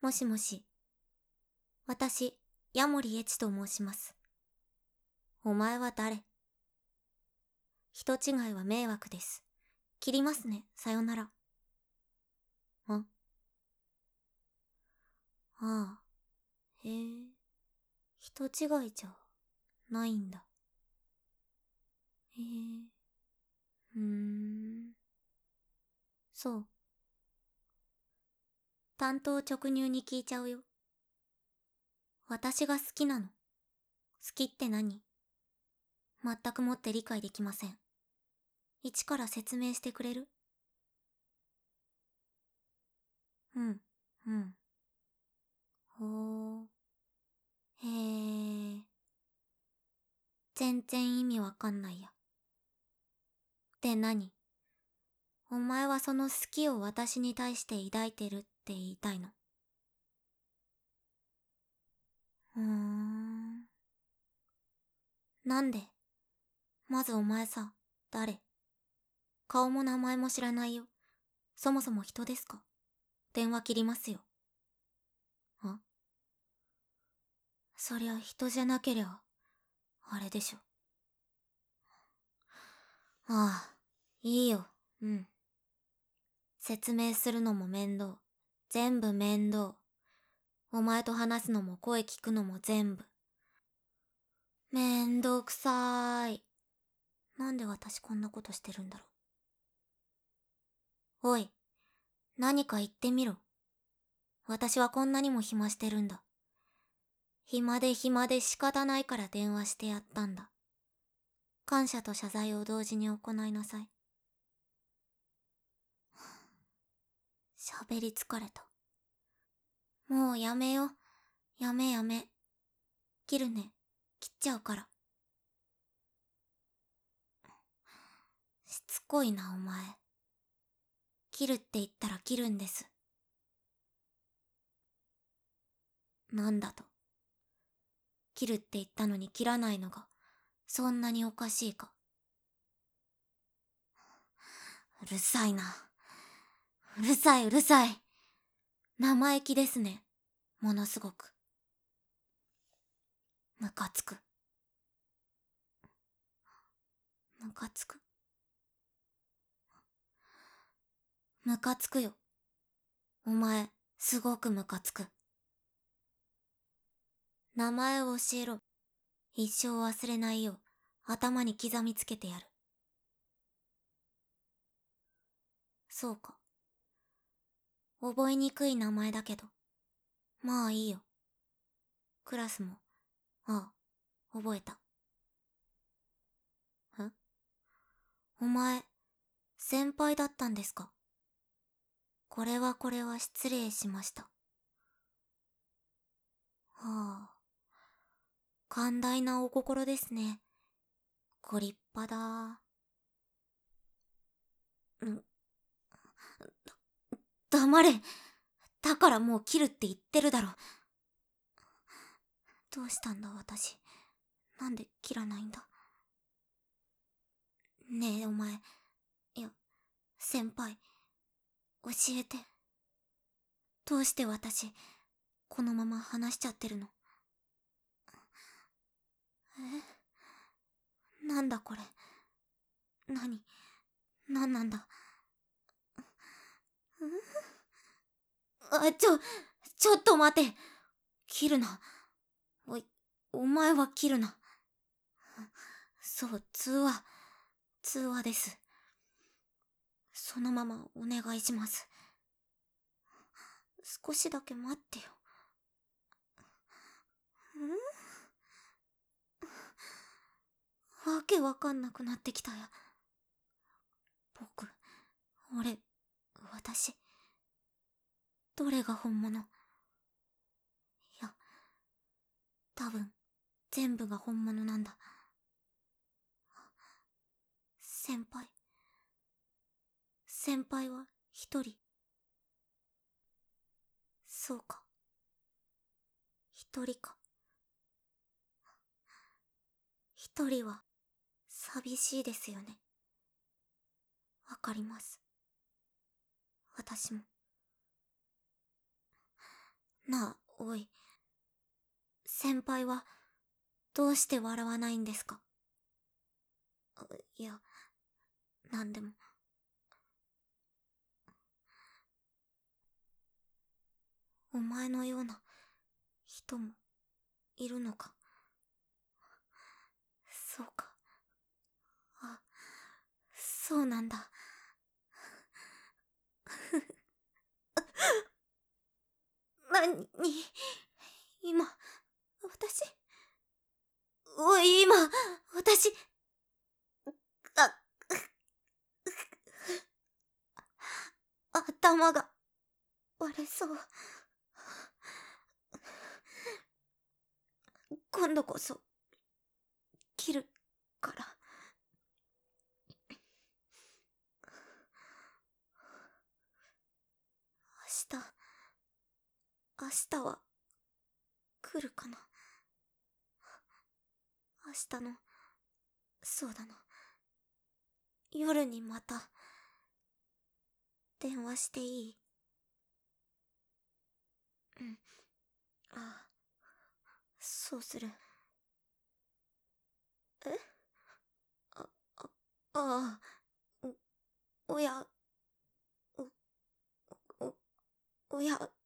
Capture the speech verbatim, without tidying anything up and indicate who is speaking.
Speaker 1: もしもし。私、ヤモリエチと申します。お前は誰？人違いは迷惑です。切りますね、さよなら。あああ、へえ、人違いじゃないんだ。へえ、うーん。そう。単刀直入に聞いちゃうよ。私が好きなの。好きって何？全くもって理解できません。一から説明してくれる？うん、うん。ほー。へえ。全然意味わかんないや。で何？お前はその好きを私に対して抱いてるって言いたいの？うーん。なんで？まずお前さ、誰？顔も名前も知らないよ。そもそも人ですか？電話切りますよ。あ？そりゃ人じゃなけりゃ、あれでしょ。ああ、いいよ、うん。説明するのも面倒。全部面倒。お前と話すのも声聞くのも全部。めんどくさーい。なんで私こんなことしてるんだろう。おい、何か言ってみろ。私はこんなにも暇してるんだ。暇で暇で仕方ないから電話してやったんだ。感謝と謝罪を同時に行いなさい。喋り疲れた。もうやめよ。やめやめ。切るね。切っちゃうから。しつこいなお前。切るって言ったら切るんです。なんだと。切るって言ったのに切らないのがそんなにおかしいか。うるさいな。うるさいうるさい。生意気ですね。ものすごく。ムカつく。ムカつく。ムカつくよ。お前、すごくムカつく。名前を教えろ。一生忘れないよう、頭に刻みつけてやる。そうか。覚えにくい名前だけど。まあいいよ。クラスも、ああ、覚えた。ん？お前、先輩だったんですか？これはこれは失礼しました。はあ。寛大なお心ですね。ご立派だ。ん、黙れ。だからもう切るって言ってるだろ。どうしたんだ私。なんで切らないんだ。ねえお前。いや、先輩。教えて。どうして私、このまま話しちゃってるの？え？なんだこれ。何？何なんだ。あ、ちょ、ちょっと待て。切るな。おい、お前は切るな。そう、通話。通話です。そのままお願いします。少しだけ待ってよ。ん？わけわかんなくなってきたや。僕、俺、私。どれが本物？いや、多分、全部が本物なんだ。先輩。先輩は一人。そうか。一人か。一人は、寂しいですよね。わかります。私も。 なあ、おい。先輩は、どうして笑わないんですか？いや、なんでも。お前のような人もいるのか。そうか。あ、そうなんだ。なに、今、私、おい、今、私、あ、頭が割れそう。今度こそ、切るから。明日、明日は、来るかな。明日の、そうだな。夜にまた、電話していい？うん。ああ、そうする。え？あ、あ、ああ、お、おや、お、お、おや、